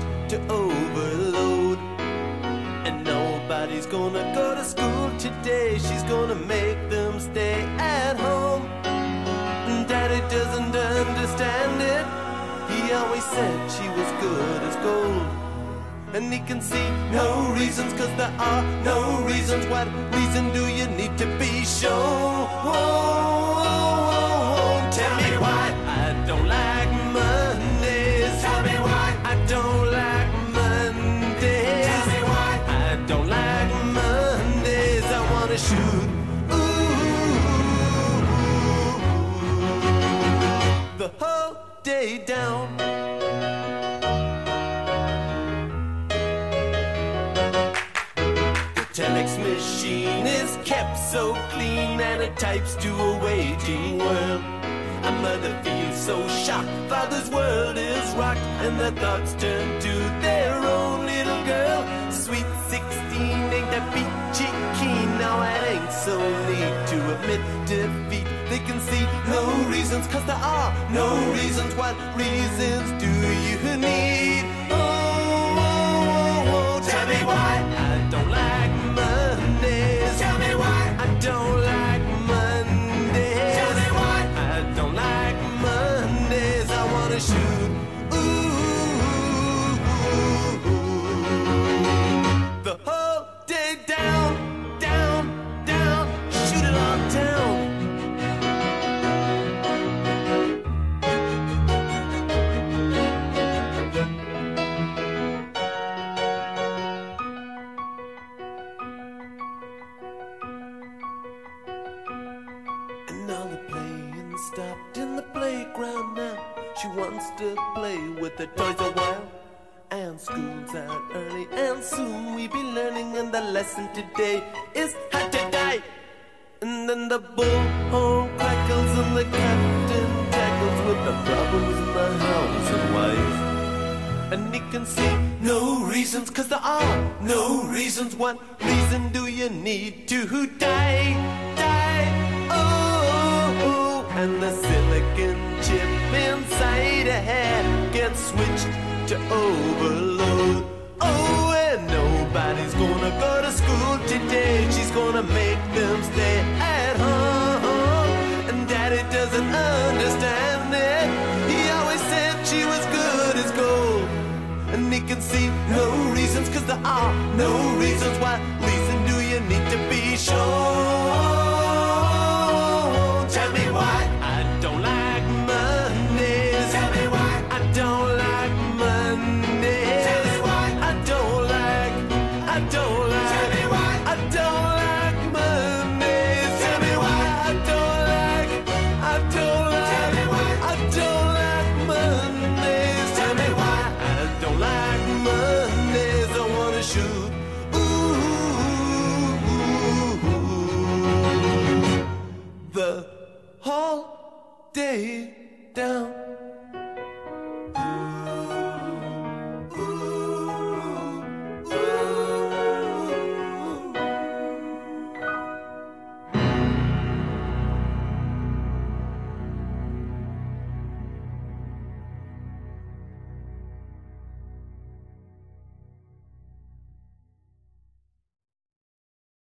to overload. And nobody's gonna go to school today. She's gonna make them stay at home. Daddy doesn't understand it. He always said she was good as gold. And he can see no reasons, 'cause there are no reasons. What reason do you need to be shown? Tell me why I don't like Mondays. Tell me why I don't like Mondays. Tell me why I don't like Mondays. I wanna shoot the whole day down. Telex machine is kept so clean, and it types to a waging world. A mother feels so shocked, father's world is rocked, and their thoughts turn to their own little girl. Sweet 16 ain't that peachy keen. Now it ain't so neat to admit defeat. They can see no reasons, 'cause there are no reasons. What reasons do you need? Tell me why I don't like Mondays. Tell me why I don't like Mondays. Tell me why I don't like Mondays. I wanna shoot the whole day down, down, down. Shoot it all down. Now the playing stopped in the playground now. She wants to play with the toys a while. And school's out early, and soon we be learning. And the lesson today is how to die. And then the bullhorn crackles, and the captain tackles with the problems in the house and wife. And he can see no reasons, 'cause there are no reasons. What reason do you need to die? Die, oh. And the silicon chip inside her head gets switched to overload. Oh, and nobody's gonna go to school today. She's gonna make them stay at home. And Daddy doesn't understand it. He always said she was good as gold. And he can see no reasons, 'cause there are no reasons. What reason do you need to be sure? Tell me why I don't like Mondays. Tell me why I don't like Mondays. Tell me why I don't like Tell me why I don't like Mondays. Tell me why I don't like Tell me why I don't like Mondays. Tell me why I don't like Mondays. I wanna shoot